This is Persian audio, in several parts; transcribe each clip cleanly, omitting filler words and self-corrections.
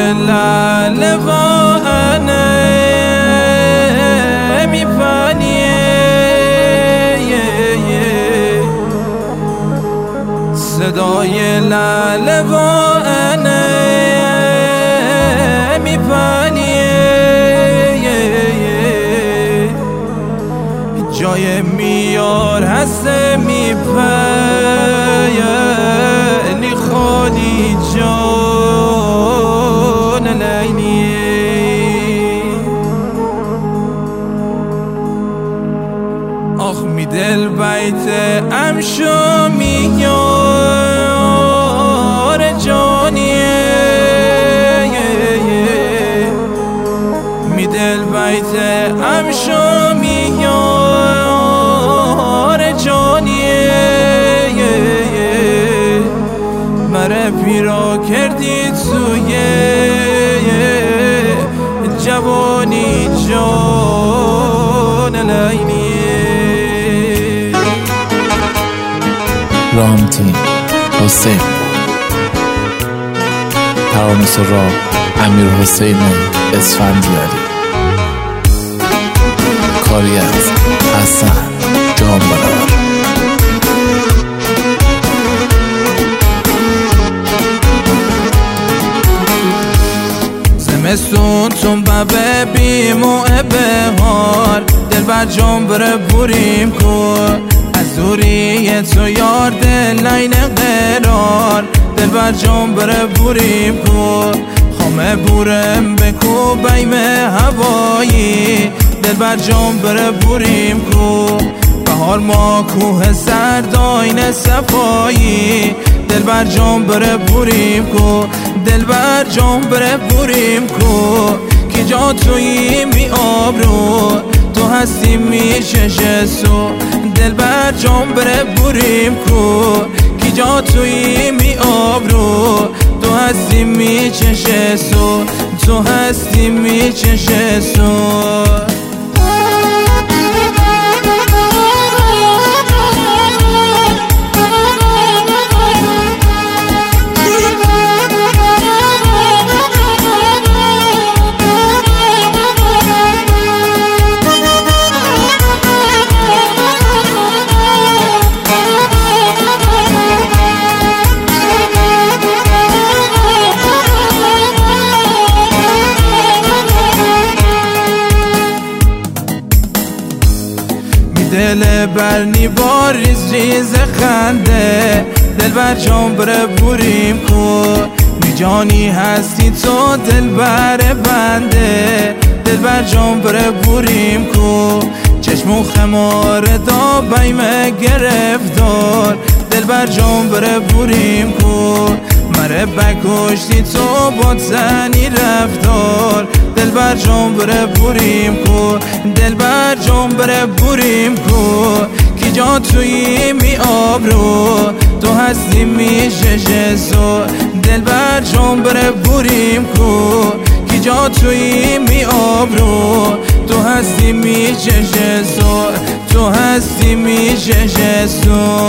لاله و انه میپنیه صدای لاله و انه جای میار هست میپیلی خالی جان لینی آخ می دل بیت امشو میار جانیه می دل بیت امشو میار جانیه مره پیرا کردی توی جوانی جان لینیه رامتین حسین ترانه سرا امیر حسین اسفندیاری کاری از حسن جانبرار زمستون تون ببه بیموه بهار دل بر جان بره بوریم کن از دوری تو یار دل نین قرار دل بر جان بره بوریم کن خامه بورم بکو بیم هوایی دل بر جان بره بوریم کن بهار ما کوه سرداین صفایی دل بر جان بره بوریم کن دل بر جان بره بوریم کن کی جا تویی می آبرو تو هستی می ششسو دل بر جان بره بوریم کن کی جا تویی می آبرو تو هستی می چشسو تو هستی می چشسو دل برنی بار ریز ریز خنده دل بر جان بره بوریم کن می جانی هستی تو دل بر بنده دل بر جان بره بوریم کن چشم و خمار دا بیم گرفتار دل بر جان بره بوریم کن مره بکشتی تو با زنی رفتار دل بر جان بره بوریم کن دل بر جان بره بوریم کن کی جا تویی می آبرو تو هستی می ششسو دل بر جان بره بوریم کن کی جا تویی می آبرو تو هستی می ششسو تو هستی می ششسو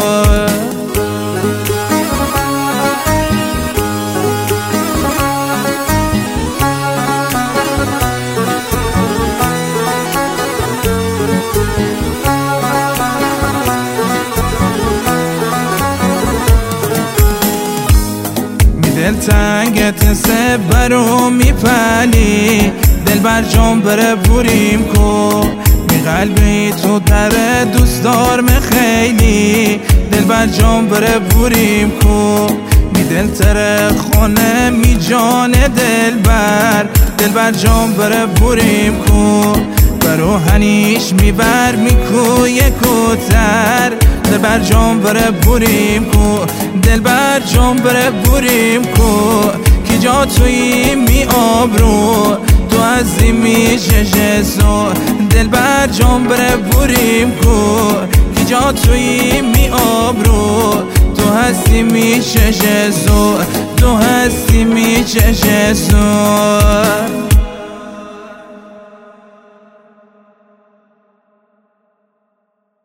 دل تنگت سه برو میپلی دل بر جان بره بوریم کن می قلبی تو در دوست دارم خیلی دل بر جان بره بوریم کن می دل تر خونه می جان دل بر جان بره بوریم کن برو هنیش میبر میکوی کوتر دل بر جان بره بوریم کن دل بر جان بره بوریم کن کی جا تویی می آبرو تو هستی می ششسو دل بر جان بره بوریم کن کی جا تویی می آبرو تو هستی می ششسو تو هستی می چشسو